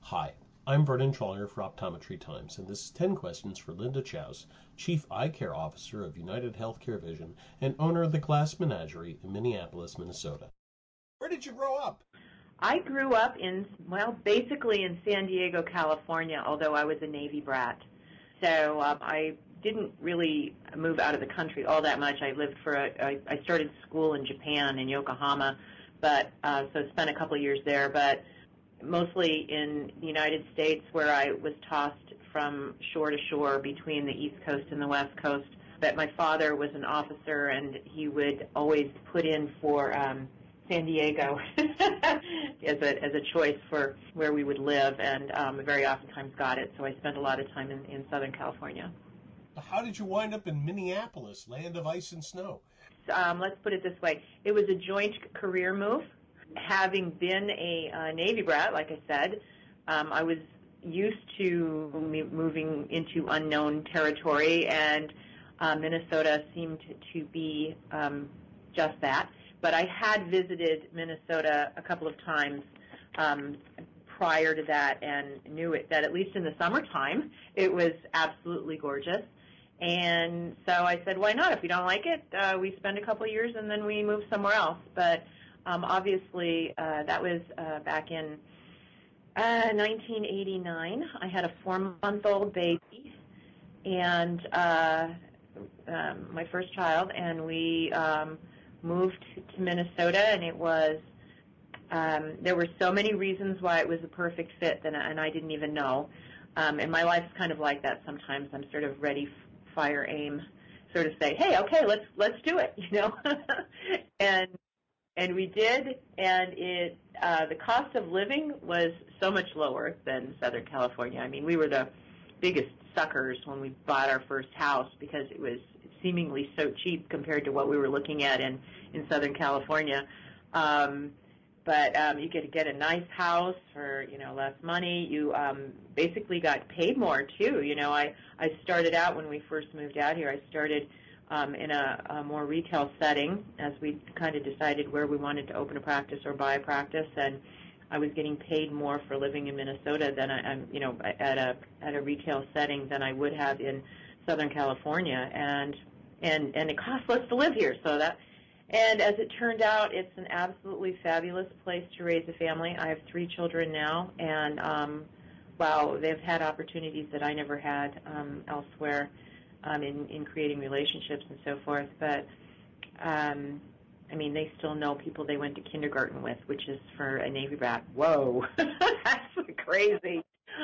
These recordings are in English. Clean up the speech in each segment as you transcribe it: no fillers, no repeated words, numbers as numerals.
Hi, I'm Vernon Troller for Optometry Times, and this is 10 Questions for Linda Chouse, Chief Eye Care Officer of United Healthcare Vision and owner of the Glass Menagerie in Minneapolis, Minnesota. Where did you grow up? I grew up basically in San Diego, California, although I was a Navy brat. So I didn't really move out of the country all that much. I started school in Japan, in Yokohama, so spent a couple of years there, but mostly in the United States, where I was tossed from shore to shore between the East Coast and the West Coast. But my father was an officer, and he would always put in for San Diego as a choice for where we would live, and very oftentimes got it. So I spent a lot of time in Southern California. How did you wind up in Minneapolis, land of ice and snow? Let's put it this way. It was a joint career move. Having been a Navy brat, like I said, I was used to moving into unknown territory, and Minnesota seemed to be just that. But I had visited Minnesota a couple of times prior to that and knew that at least in the summertime it was absolutely gorgeous. And so I said, why not? If we don't like it, we spend a couple of years and then we move somewhere else. But obviously, that was back in 1989. I had a 4-month-old baby and my first child, and we moved to Minnesota, and it was there were so many reasons why it was a perfect fit, and I didn't even know. And my life's kind of like that sometimes. I'm sort of ready, fire, aim, sort of say, hey, okay, let's do it, And we did, and the cost of living was so much lower than Southern California. I mean, we were the biggest suckers when we bought our first house because it was seemingly so cheap compared to what we were looking at in Southern California. But you could get a nice house for, less money. You basically got paid more, too. I started out when we first moved out here, I started in a more retail setting as we kind of decided where we wanted to open a practice or buy a practice, and I was getting paid more for living in Minnesota than at a retail setting than I would have in Southern California, and it costs less to live here. And as it turned out, it's an absolutely fabulous place to raise a family. I have 3 children now, and wow, they've had opportunities that I never had elsewhere. In creating relationships and so forth, but they still know people they went to kindergarten with, which is for a Navy brat. Whoa, that's crazy.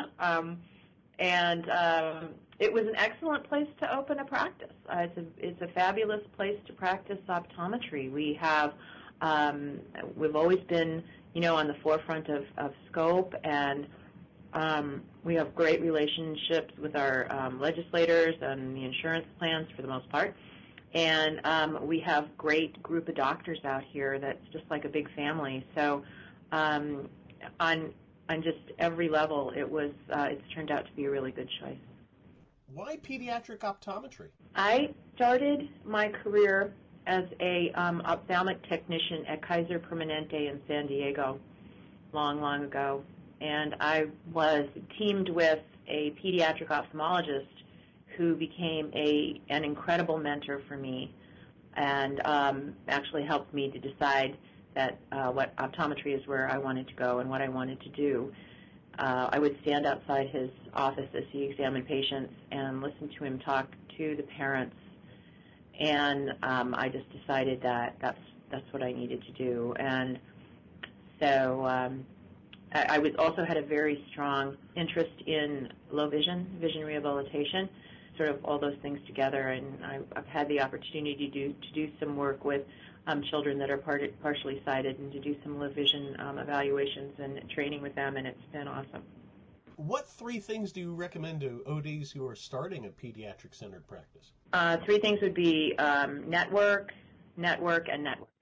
It was an excellent place to open a practice. It's a fabulous place to practice optometry. We've always been, on the forefront of scope, and we have great relationships with our legislators and the insurance plans for the most part. And we have great group of doctors out here that's just like a big family. So on just every level, it's turned out to be a really good choice. Why pediatric optometry? I started my career as a ophthalmic technician at Kaiser Permanente in San Diego long ago. And I was teamed with a pediatric ophthalmologist who became an incredible mentor for me, and actually helped me to decide that what optometry is where I wanted to go and what I wanted to do. I would stand outside his office as he examined patients and listen to him talk to the parents, and I just decided that that's what I needed to do. And so I also had a very strong interest in low vision rehabilitation, sort of all those things together, and I've had the opportunity to do some work with children that are partially sighted and to do some low vision evaluations and training with them, and it's been awesome. What 3 things do you recommend to ODs who are starting a pediatric-centered practice? 3 things would be network, and network.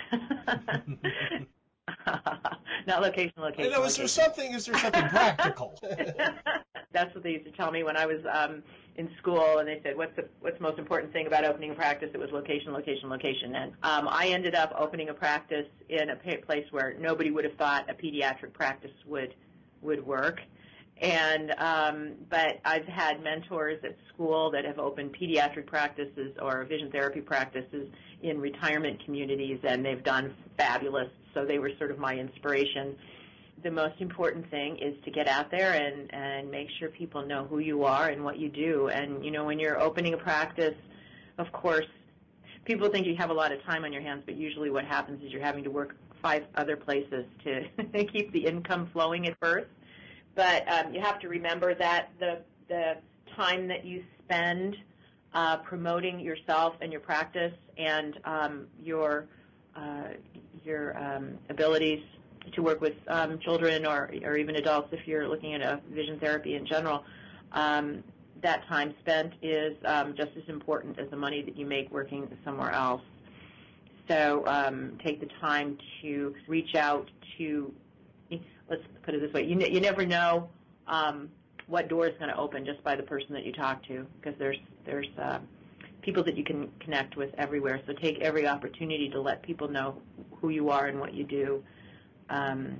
Not location. Is there something practical? That's what they used to tell me when I was in school, and they said, what's the most important thing about opening a practice? It was location. And I ended up opening a practice in a place where nobody would have thought a pediatric practice would work. But I've had mentors at school that have opened pediatric practices or vision therapy practices in retirement communities, and they've done fabulous. So they were sort of my inspiration. The most important thing is to get out there and make sure people know who you are and what you do. And, when you're opening a practice, of course, people think you have a lot of time on your hands, but usually what happens is you're having to work 5 other places to keep the income flowing at first. But you have to remember that the time that you spend promoting yourself and your practice and your abilities to work with children or even adults, if you're looking at a vision therapy in general, that time spent is just as important as the money that you make working somewhere else. So take the time to reach out to, let's put it this way, you never know what door is going to open just by the person that you talk to, because there's people that you can connect with everywhere. So take every opportunity to let people know who you are and what you do. And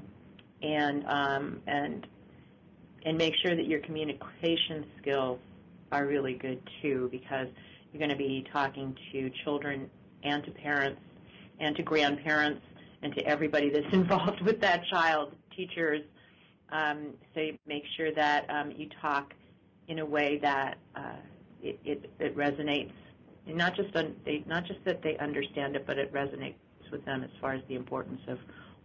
make sure that your communication skills are really good too, because you're going to be talking to children and to parents and to grandparents and to everybody that's involved with that child, teachers. So you make sure that you talk in a way that it resonates, and not just that they understand it, but it resonates with them as far as the importance of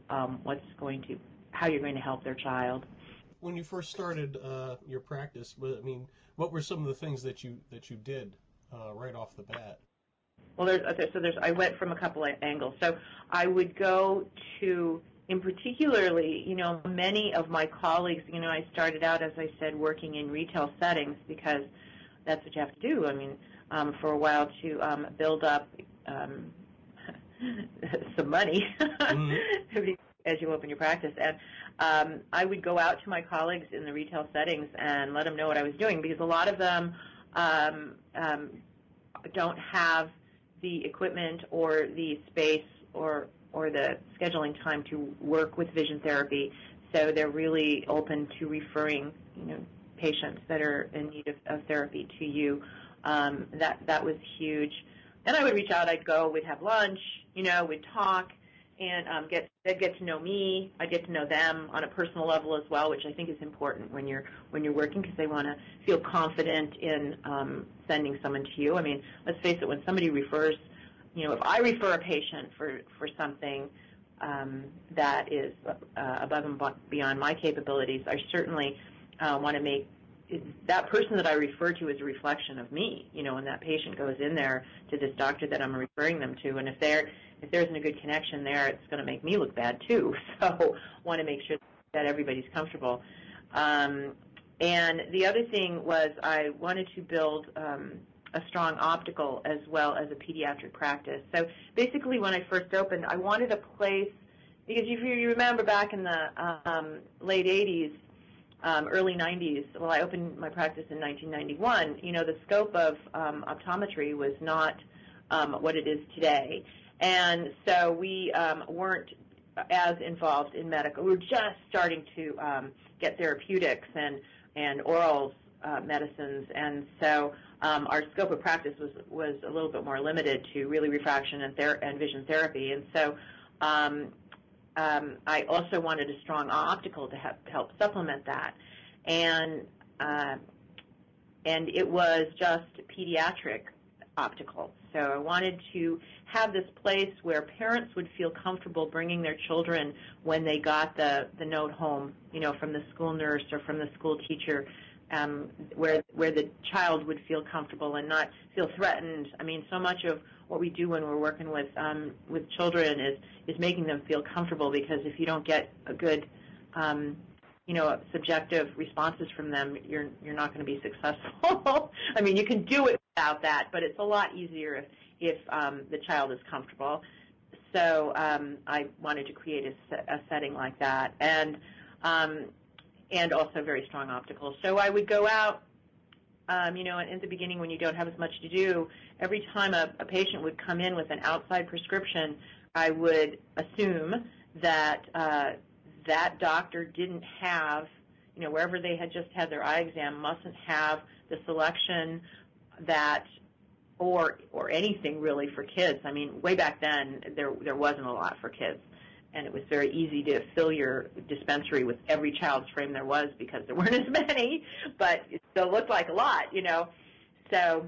how you're going to help their child. When you first started your practice, what were some of the things that you did right off the bat? Well, I went from a couple of angles. So I would go to, in particularly, many of my colleagues, I started out, as I said, working in retail settings because that's what you have to do. For a while to build up some money as you open your practice. And I would go out to my colleagues in the retail settings and let them know what I was doing, because a lot of them don't have the equipment or the space or the scheduling time to work with vision therapy, so they're really open to referring patients that are in need of therapy to you. That was huge. Then I would reach out, we'd have lunch, we'd talk, and they'd get to know me. I'd get to know them on a personal level as well, which I think is important when you're working, because they want to feel confident in sending someone to you. Let's face it, when somebody refers, if I refer a patient for something that is above and beyond my capabilities, I certainly want to make that person that I refer to is a reflection of me, when that patient goes in there to this doctor that I'm referring them to. And if there isn't a good connection there, it's going to make me look bad too. So want to make sure that everybody's comfortable. And the other thing was I wanted to build a strong optical as well as a pediatric practice. So basically when I first opened, I wanted a place, because if you remember back in the late 80s, early 90s, well, I opened my practice in 1991, the scope of optometry was not what it is today. And so we weren't as involved in medical. We were just starting to get therapeutics and oral medicines, and so our scope of practice was a little bit more limited to really refraction and vision therapy. And so I also wanted a strong optical to help supplement that, and it was just pediatric optical. So I wanted to have this place where parents would feel comfortable bringing their children when they got the note home, from the school nurse or from the school teacher, where the child would feel comfortable and not feel threatened. So much of what we do when we're working with children is making them feel comfortable, because if you don't get a good subjective responses from them, you're not going to be successful. You can do it without that, but it's a lot easier if the child is comfortable. So I wanted to create a setting like that, and also very strong optical. So I would go out, in the beginning when you don't have as much to do, every time a patient would come in with an outside prescription, I would assume that that doctor didn't have wherever they had just had their eye exam mustn't have the selection that or anything really for kids. I mean, way back then there wasn't a lot for kids, and it was very easy to fill your dispensary with every child's frame there was because there weren't as many, but it still looked like a lot, So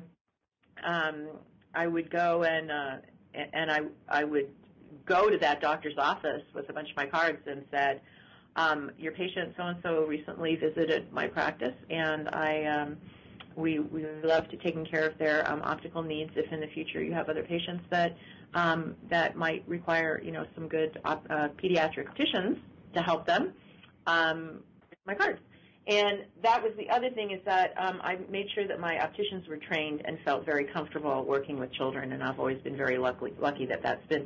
I would go and I would go to that doctor's office with a bunch of my cards and said, your patient so-and-so recently visited my practice, and we love to taking care of their optical needs if in the future you have other patients that might require, some good pediatric opticians to help them. My cards. And that was the other thing, is that I made sure that my opticians were trained and felt very comfortable working with children, and I've always been very lucky that that's been,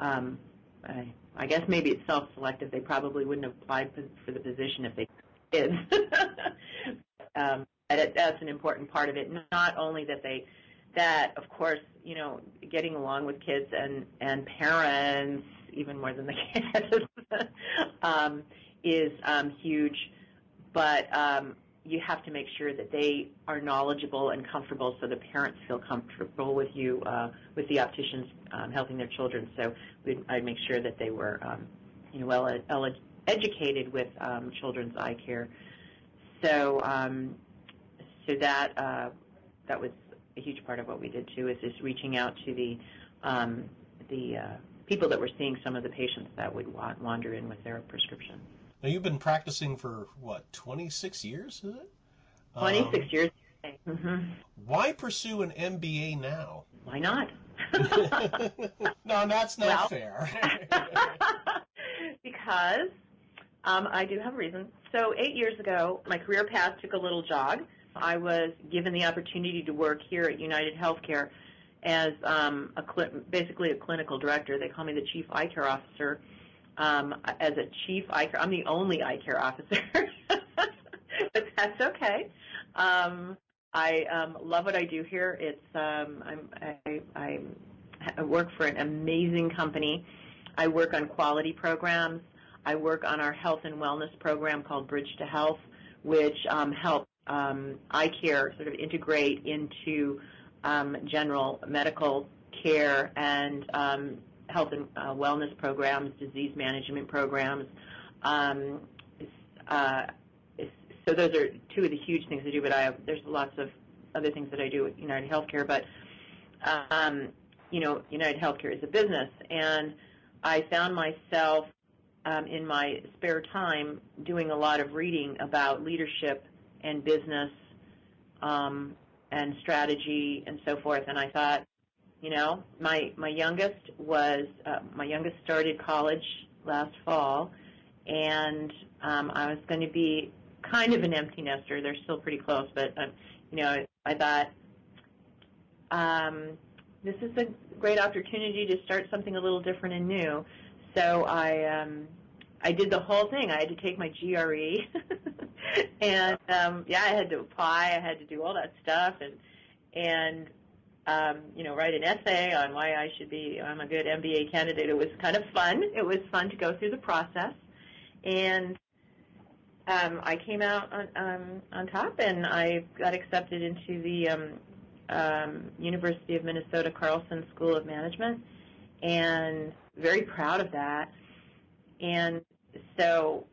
I guess maybe it's self-selective. They probably wouldn't have applied for the position if they did. That's an important part of it. Not only that of course, getting along with kids and parents, even more than the kids, is huge. But you have to make sure that they are knowledgeable and comfortable, so the parents feel comfortable with you, with the opticians helping their children. So I'd make sure that they were, well educated with children's eye care. So that was a huge part of what we did too, is just reaching out to the people that were seeing some of the patients that would wander in with their prescription. Now, you've been practicing for, 26 years, is it? 26 years. Mm-hmm. Why pursue an MBA now? Why not? No, that's not fair. Because I do have a reason. So 8 years ago, my career path took a little jog. I was given the opportunity to work here at United Healthcare as basically a clinical director. They call me the Chief Eye Care Officer. As a chief eye care, I'm the only eye care officer, but that's okay. I love what I do here. It's I work for an amazing company. I work on quality programs. I work on our health and wellness program called Bridge to Health, which helps eye care sort of integrate into general medical care and health and wellness programs, disease management programs. So those are two of the huge things I do, but there's lots of other things that I do at United Healthcare. But, United Healthcare is a business, and I found myself in my spare time doing a lot of reading about leadership and business and strategy and so forth, and I thought, my youngest started college last fall, and I was going to be kind of an empty nester. They're still pretty close, but I thought this is a great opportunity to start something a little different and new. So I did the whole thing. I had to take my GRE, and I had to apply. I had to do all that stuff, and write an essay on why I'm a good MBA candidate. It was kind of fun. It was fun to go through the process, and I came out on top, and I got accepted into the University of Minnesota Carlson School of Management, and very proud of that. And so,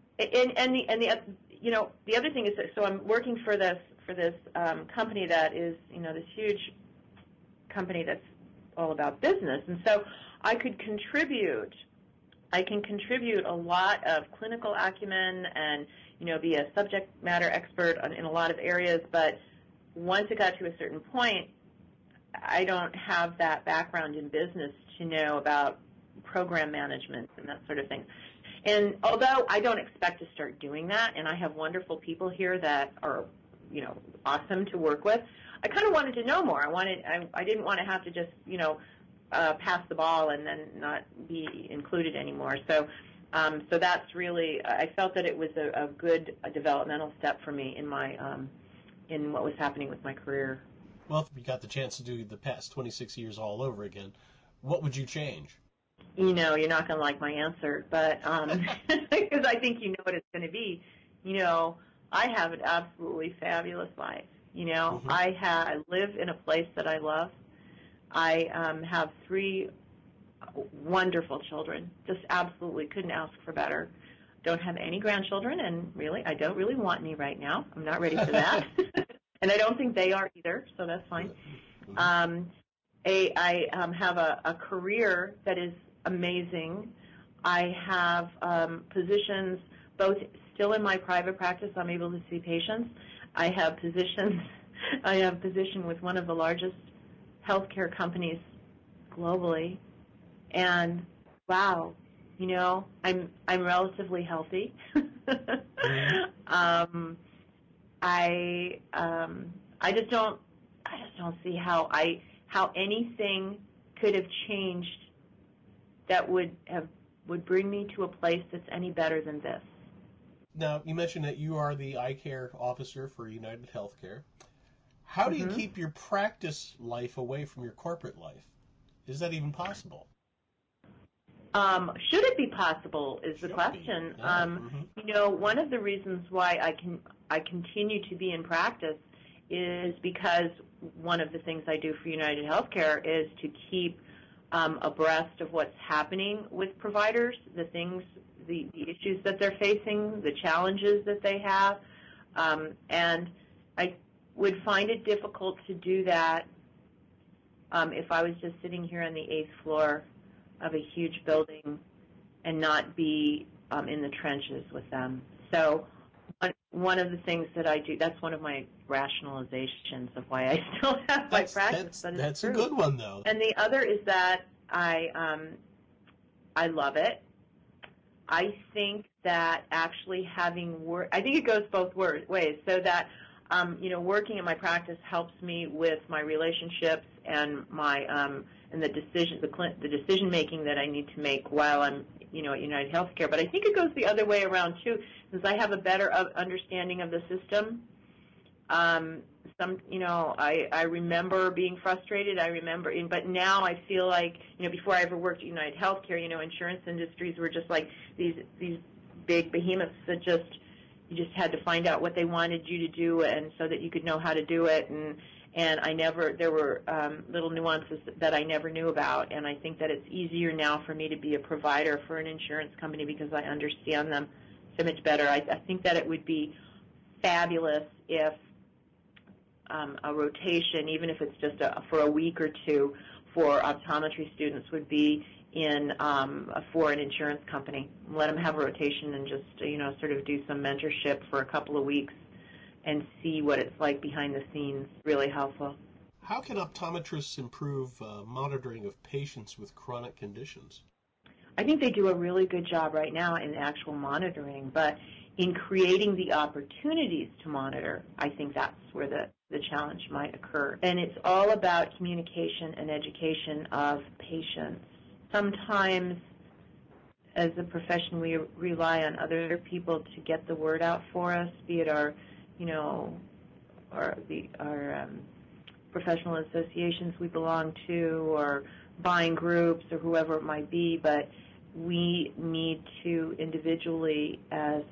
the other thing is that, so I'm working for this company that is, this huge company that's all about business, and so I can contribute a lot of clinical acumen and, be a subject matter expert in a lot of areas, but once it got to a certain point, I don't have that background in business to know about program management and that sort of thing. And although I don't expect to start doing that, and I have wonderful people here that are, awesome to work with, I kind of wanted to know more. I didn't want to have to just, pass the ball and then not be included anymore. So that's really, I felt that it was a good developmental step for me in my in what was happening with my career. Well, if you got the chance to do the past 26 years all over again, what would you change? You're not going to like my answer, but because I think you know what it's going to be. you know, I have an absolutely fabulous life. You know, Mm-hmm. I live in a place that I love. I have 3 wonderful children. Just absolutely couldn't ask for better. Don't have any grandchildren, and really, I don't really want any right now. I'm not ready for that. And I don't think they are either, so that's fine. Mm-hmm. I have a career that is amazing. I have positions both still in my private practice. I'm able to see patients. I have positions. I have a position with one of the largest healthcare companies globally, and wow, you know, I'm relatively healthy. Mm-hmm. I I just don't see how anything could have changed that would bring me to a place that's any better than this. Now, you mentioned that you are the eye care officer for United Healthcare. How do you Mm-hmm. keep your practice life away from your corporate life? Is that even possible? Should it be possible is the Should be. question. Yeah. Mm-hmm. You know, one of the reasons why I continue to be in practice is because one of the things I do for United Healthcare is to keep abreast of what's happening with providers, the issues that they're facing, the challenges that they have, and I would find it difficult to do that if I was just sitting here on the 8th floor of a huge building and not be in the trenches with them. So one of the things that I do, that's one of my rationalizations of why I still have my practice, but it's That's true. a good one, though. And the other is that I love it. I think that actually having work, I think it goes both ways, so that you know, working in my practice helps me with my relationships and my and the decision making that I need to make while I'm, you know, at United Healthcare. But I think it goes the other way around too, since I have a better understanding of the system. You know, I remember being frustrated. But now I feel like, you know, before I ever worked at United Healthcare, you know, insurance industries were just like these big behemoths that you just had to find out what they wanted you to do, and so that you could know how to do it. And there were little nuances that I never knew about. And I think that it's easier now for me to be a provider for an insurance company because I understand them so much better. I think that it would be fabulous if a rotation, even if it's just for a week or two, for optometry students would be in for an insurance company. Let them have a rotation and just, you know, sort of do some mentorship for a couple of weeks and see what it's like behind the scenes. Really helpful. How can optometrists improve monitoring of patients with chronic conditions? I think they do a really good job right now in actual monitoring, but in creating the opportunities to monitor, I think that's where the challenge might occur. And it's all about communication and education of patients. Sometimes, as a profession, we rely on other people to get the word out for us, be it our, you know, our professional associations we belong to, or buying groups, or whoever it might be. But we need to individually, as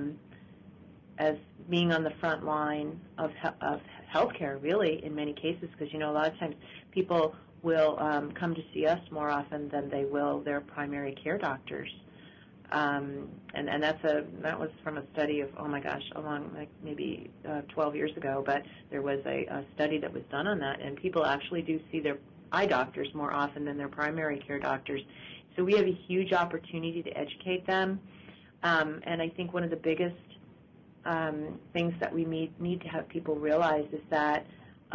being on the front line of healthcare, really, in many cases, because, you know, a lot of times people will come to see us more often than they will their primary care doctors. And that was from a study of, oh my gosh, maybe 12 years ago, but there was a study that was done on that, and people actually do see their eye doctors more often than their primary care doctors. So we have a huge opportunity to educate them, and I think one of the biggest things that we need to have people realize is that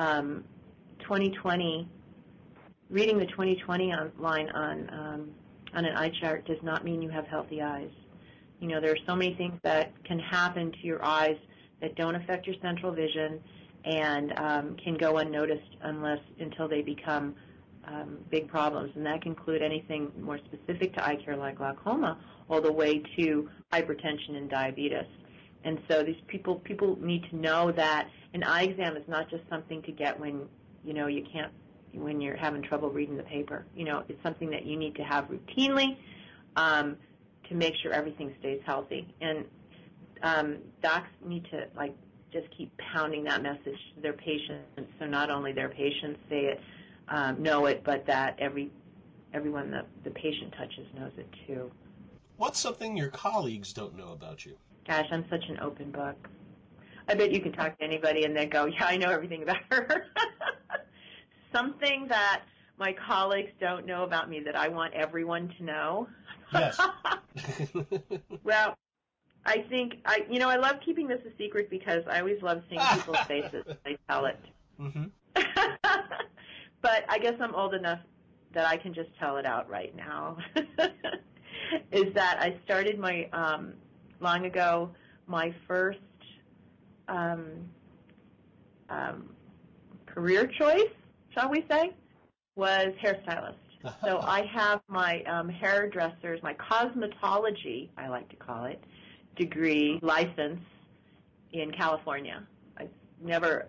2020, reading the 2020 line on an eye chart does not mean you have healthy eyes. You know, there are so many things that can happen to your eyes that don't affect your central vision and can go unnoticed until they become big problems. And that can include anything more specific to eye care like glaucoma, all the way to hypertension and diabetes. And so these people need to know that an eye exam is not just something to get when, you know, when you're having trouble reading the paper. You know, it's something that you need to have routinely to make sure everything stays healthy. And docs need to just keep pounding that message to their patients, so not only their patients know it, but that everyone that the patient touches knows it too. What's something your colleagues don't know about you? Gosh, I'm such an open book. I bet you can talk to anybody and they go, yeah, I know everything about her. Something that my colleagues don't know about me that I want everyone to know. Yes. Well, I think I love keeping this a secret because I always love seeing people's faces when they tell it. Mm-hmm. But I guess I'm old enough that I can just tell it out right now. Is that I started long ago, my first career choice, shall we say, was hairstylist. So I have my hairdressers, my cosmetology, I like to call it, degree license in California. I never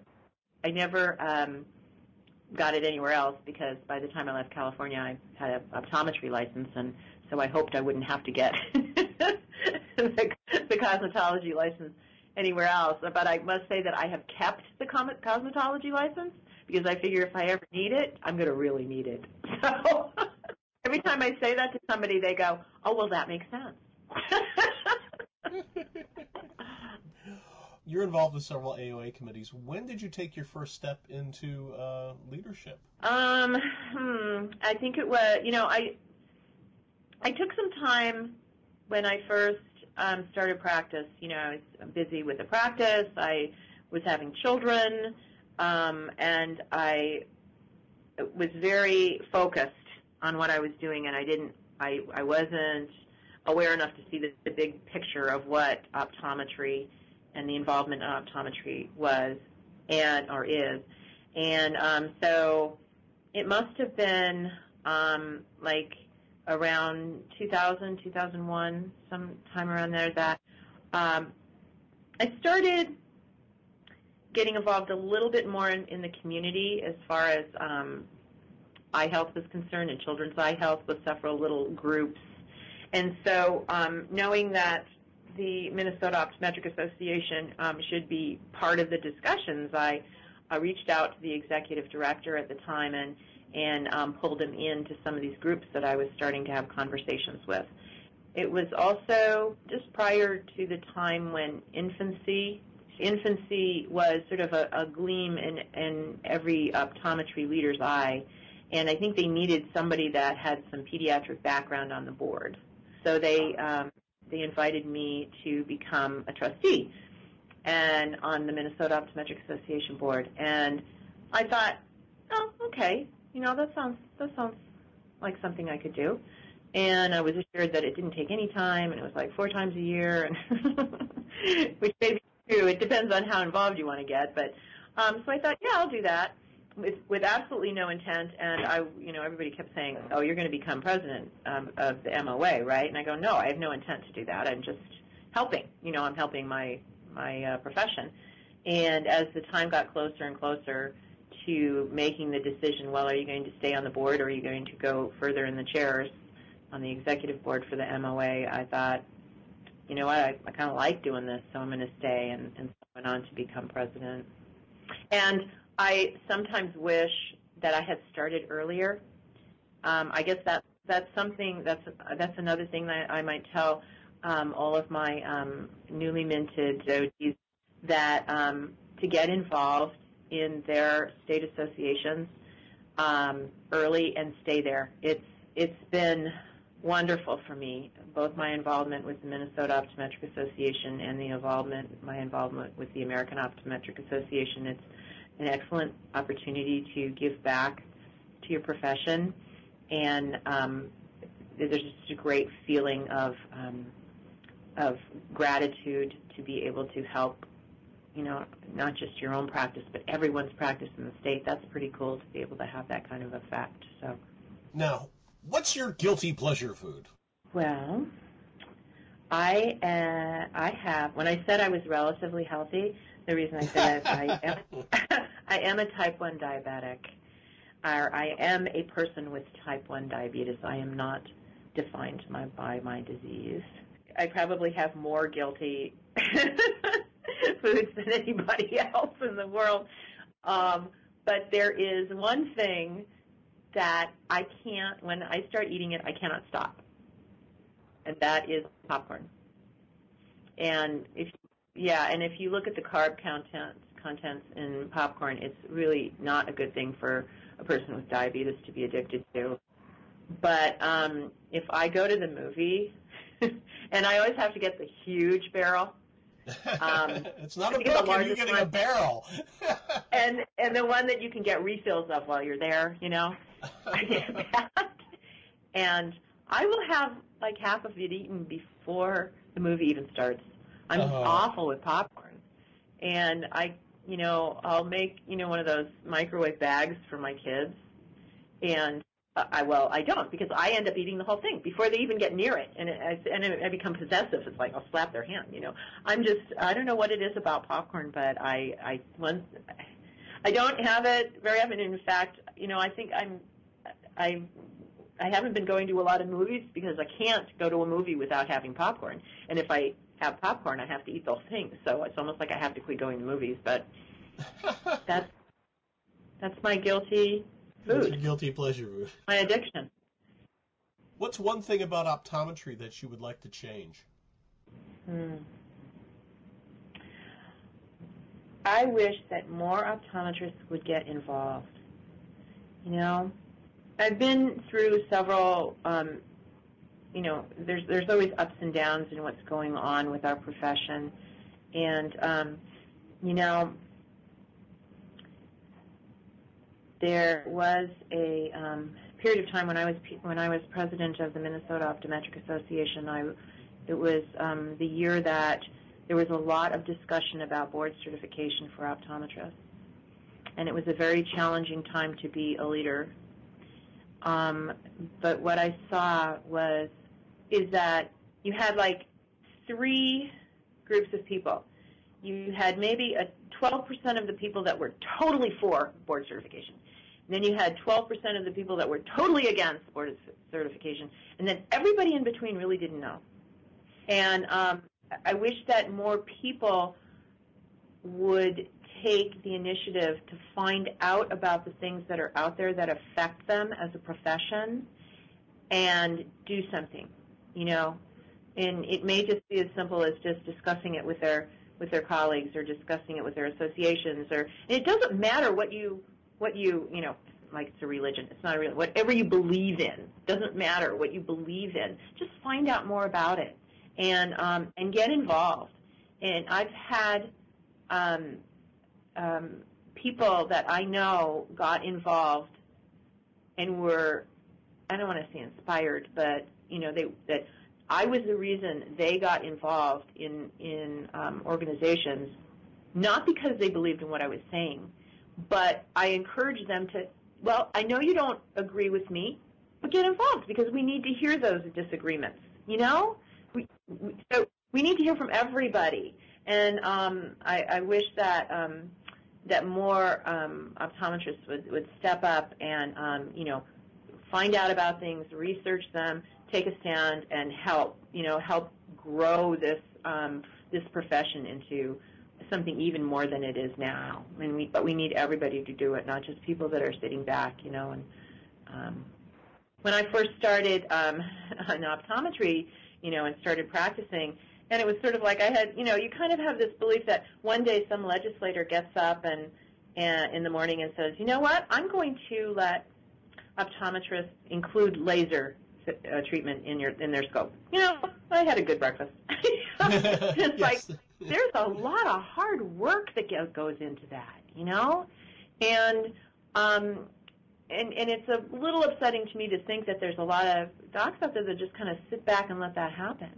got it anywhere else because by the time I left California, I had an optometry license, and so I hoped I wouldn't have to get the cosmetology license anywhere else. But I must say that I have kept the cosmetology license because I figure if I ever need it, I'm going to really need it. So every time I say that to somebody, they go, oh, well, that makes sense. You're involved with several AOA committees. When did you take your first step into leadership? I think it was, I took some time when I first started practice. I was busy with the practice. I was having children, and I was very focused on what I was doing, and I wasn't aware enough to see the big picture of what optometry and the involvement in optometry was or is. And so it must have been around 2000, 2001, sometime around there, that I started getting involved a little bit more in the community as far as eye health was concerned, and children's eye health with several little groups. And so knowing that the Minnesota Optometric Association should be part of the discussions, I reached out to the executive director at the time and pulled him into some of these groups that I was starting to have conversations with. It was also just prior to the time when infancy was sort of a gleam in every optometry leader's eye, and I think they needed somebody that had some pediatric background on the board. So they invited me to become a trustee and on the Minnesota Optometric Association board. And I thought, oh, okay, that sounds like something I could do. And I was assured that it didn't take any time, and it was like 4 times a year, and which may be true. It depends on how involved you want to get. But so I thought, yeah, I'll do that with absolutely no intent. And everybody kept saying, oh, you're going to become president of the MOA, right? And I go, no, I have no intent to do that. I'm just helping. I'm helping my profession. And as the time got closer and closer to making the decision, well, are you going to stay on the board or are you going to go further in the chairs on the executive board for the MOA, I thought, you know what, I kind of like doing this, so I'm going to stay, and went on to become president. And I sometimes wish that I had started earlier. I guess that's something, that's another thing that I might tell all of my newly minted ODs, that to get involved in their state associations early and stay there. It's been wonderful for me, both my involvement with the Minnesota Optometric Association and my involvement with the American Optometric Association. It's an excellent opportunity to give back to your profession, and there's just a great feeling of gratitude to be able to help, not just your own practice, but everyone's practice in the state. That's pretty cool to be able to have that kind of effect. So, now, what's your guilty pleasure food? Well, I have. When I said I was relatively healthy, the reason I said that I am a type 1 diabetic. I am a person with type 1 diabetes. I am not defined by my disease. I probably have more guilty foods than anybody else in the world. But there is one thing that I can't, when I start eating it, I cannot stop. And that is popcorn. And if you look at the carb contents in popcorn, it's really not a good thing for a person with diabetes to be addicted to. But if I go to the movie, and I always have to get the huge barrel. It's not a book, you're getting a barrel. and the one that you can get refills of while you're there, I get that. And I will have like half of it eaten before the movie even starts. I'm awful with popcorn. And I'll make, one of those microwave bags for my kids. And I don't, because I end up eating the whole thing before they even get near it. And I become possessive. It's like I'll slap their hand, I don't know what it is about popcorn, but I don't have it very often. In fact, I think I haven't been going to a lot of movies because I can't go to a movie without having popcorn. And if I have popcorn, I have to eat the whole thing. So it's almost like I have to quit going to movies. But that's my guilty food. That's your guilty pleasure food. My addiction. What's one thing about optometry that you would like to change? I wish that more optometrists would get involved. I've been through several, there's always ups and downs in what's going on with our profession. And, there was a period of time when I was president of the Minnesota Optometric Association. It was the year that there was a lot of discussion about board certification for optometrists, and it was a very challenging time to be a leader. But what I saw is that you had like three groups of people. You had maybe 12% of the people that were totally for board certification. And then you had 12% of the people that were totally against board certification. And then everybody in between really didn't know. And I wish that more people would take the initiative to find out about the things that are out there that affect them as a profession and do something, And it may just be as simple as just discussing it with their colleagues or discussing it with their associations, and it doesn't matter what you like it's a religion. It's not a religion. Whatever you believe in, doesn't matter what you believe in. Just find out more about it and get involved. And I've had people that I know got involved and were, I don't want to say inspired, but that I was the reason they got involved in organizations, not because they believed in what I was saying, but I encouraged them to, well, I know you don't agree with me, but get involved because we need to hear those disagreements, So we need to hear from everybody. And I wish that that more optometrists would step up and, find out about things, research them, take a stand, and help grow this this profession into something even more than it is now. But we need everybody to do it, not just people that are sitting back, And when I first started in optometry, and started practicing, and it was sort of like I had, you kind of have this belief that one day some legislator gets up and in the morning and says, you know what, I'm going to let optometrists include laser treatment in their scope. I had a good breakfast. It's like there's a lot of hard work that goes into that, and it's a little upsetting to me to think that there's a lot of docs out there that just kind of sit back and let that happen.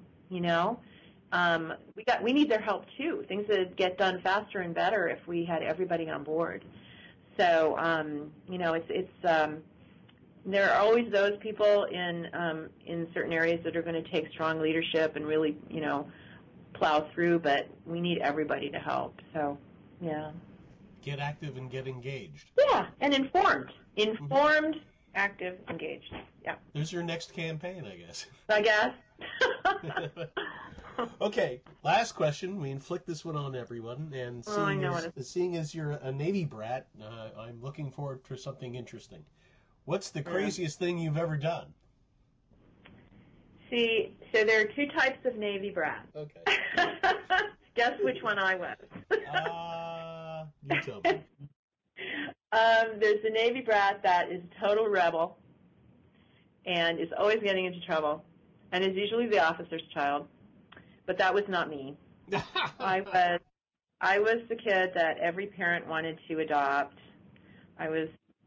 We need their help too. Things would get done faster and better if we had everybody on board. So there are always those people in certain areas that are going to take strong leadership and really, plow through, but we need everybody to help. So, yeah. Get active and get engaged. Yeah, and informed. Informed, active, engaged. Yeah. There's your next campaign, I guess. I guess. Okay, last question. We inflict this one on everyone, and Oh, I know what seeing as you're a Navy brat, I'm looking forward to something interesting. What's the craziest thing you've ever done? See, so there are two types of Navy brats. Okay. Guess which one I was. You tell me. There's the Navy brat that is a total rebel and is always getting into trouble, and is usually the officer's child. But that was not me. I was the kid that every parent wanted to adopt. I was,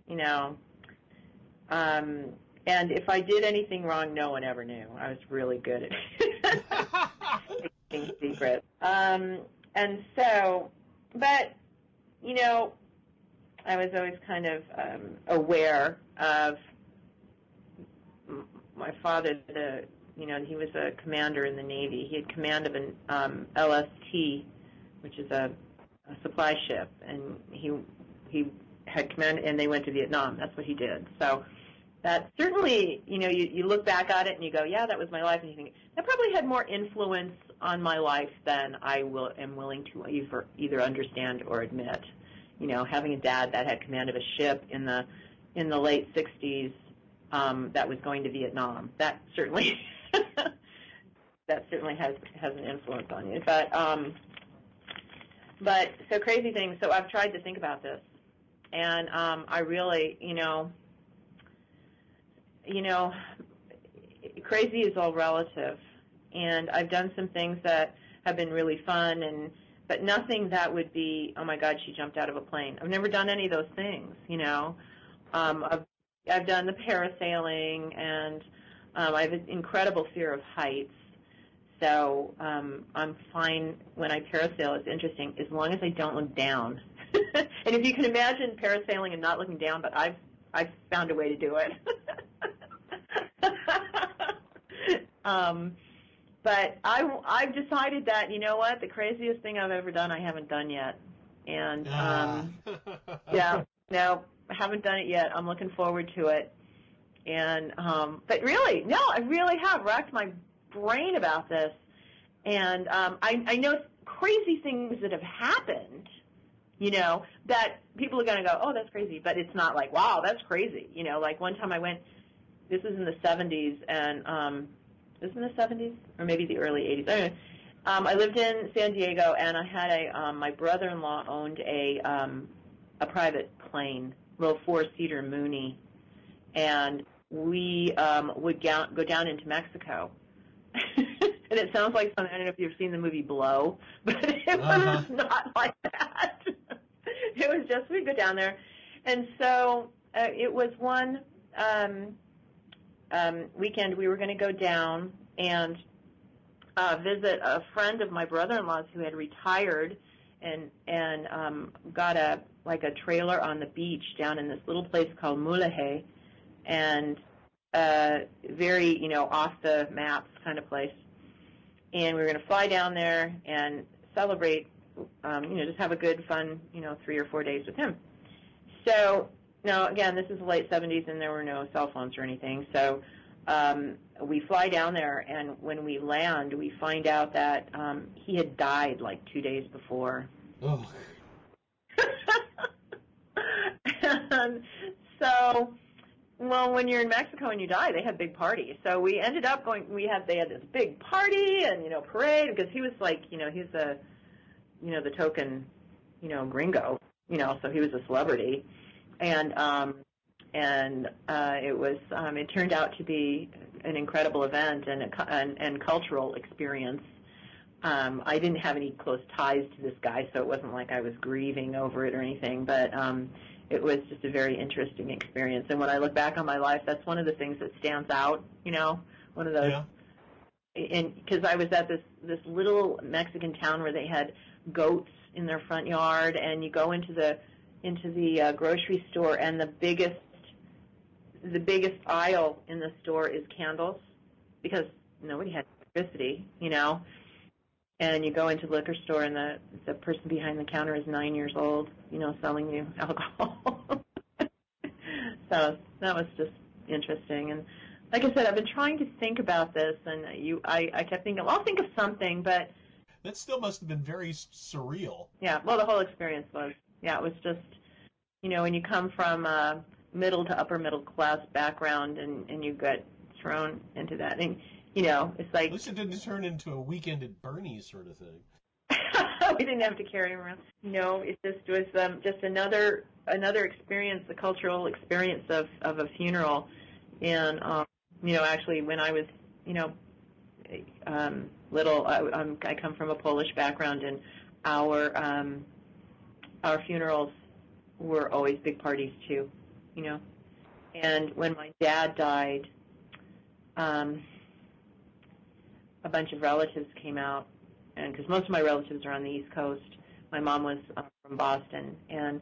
and if I did anything wrong, no one ever knew. I was really good at keeping secrets. And so, but, I was always kind of aware of my father. He was a commander in the Navy. He had command of an LST, which is a supply ship, and he had command, and they went to Vietnam. That's what he did. So that certainly, you look back at it and you go, yeah, that was my life, and you think that probably had more influence on my life than I am willing to either understand or admit. Having a dad that had command of a ship in the late 60s that was going to Vietnam, that certainly has an influence on you. But so crazy things. So I've tried to think about this, and I really, crazy is all relative, and I've done some things that have been really fun, but nothing that would be, oh my God, she jumped out of a plane. I've never done any of those things, I've done the parasailing, and I have an incredible fear of heights. So I'm fine when I parasail. It's interesting as long as I don't look down. And if you can imagine parasailing and not looking down, but I've found a way to do it. But I've decided that, you know what, the craziest thing I've ever done I haven't done yet. And yeah, no, I haven't done it yet. I'm looking forward to it. And but really, no, I really have racked my brain about this. And I know crazy things that have happened, that people are going to go, oh, that's crazy. But it's not like, wow, that's crazy. Like one time I went, this was in the 70s, and this was in the 70s or maybe the early 80s. Anyway, I lived in San Diego, and I had my brother-in-law owned a private plane, little 4-seater Mooney, and we would go down into Mexico. And it sounds like something, I don't know if you've seen the movie Blow, but it was not like that. It was just, we'd go down there. And so it was one weekend we were going to go down and visit a friend of my brother-in-law's who had retired and got a trailer on the beach down in this little place called Mulegé, and very, off the maps kind of place. And we were going to fly down there and celebrate, just have a good, fun, 3 or 4 days with him. So, now, again, this is the late 70s, and there were no cell phones or anything. So we fly down there, and when we land, we find out that he had died like 2 days before. Oh. And so, well, when you're in Mexico and you die, they have big parties. So we ended up going. They had this big party and parade, because he was like, he's the token, gringo, so he was a celebrity, and it was it turned out to be an incredible event and cultural experience. I didn't have any close ties to this guy, so it wasn't like I was grieving over it or anything, but it was just a very interesting experience. And when I look back on my life, that's one of the things that stands out, one of those. Yeah. And because I was at this little Mexican town where they had goats in their front yard, and you go into the grocery store, and the biggest aisle in the store is candles, because nobody had electricity, And you go into the liquor store, and the person behind the counter is 9 years old, selling you alcohol. So that was just interesting. And like I said, I've been trying to think about this, and I kept thinking, well, I'll think of something, but That still must have been very surreal. yeah, well, the whole experience was, yeah, it was just, when you come from a middle to upper middle class background and you get thrown into that, and it's At like least it didn't turn into a Weekend at Bernie's sort of thing. we didn't have to carry him around. No, it just was just another experience, the cultural experience of a funeral, and actually when I was little, I come from a Polish background, and our funerals were always big parties too, And when my dad died, a bunch of relatives came out, and because most of my relatives are on the East Coast, my mom was from Boston, and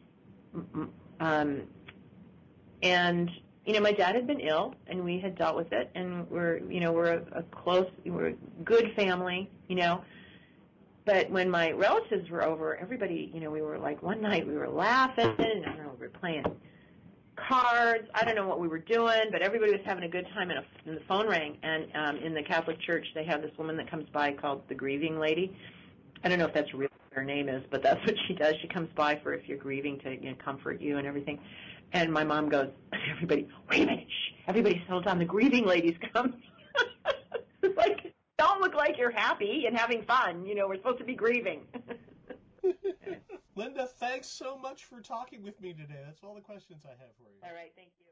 my dad had been ill, and we had dealt with it, and we're a good family, But when my relatives were over, everybody, we were like, one night we were laughing, and I don't know, we were playing cards. I don't know what we were doing, but everybody was having a good time, and the phone rang. And in the Catholic Church, they have this woman that comes by called the Grieving Lady. I don't know if that's really what her name is, but that's what she does. She comes by for if you're grieving to comfort you and everything. And my mom goes, everybody, wait a minute, shh, everybody settle down. The Grieving Lady's coming. It's like, don't look like you're happy and having fun. We're supposed to be grieving. Linda, thanks so much for talking with me today. That's all the questions I have for you. All right, thank you.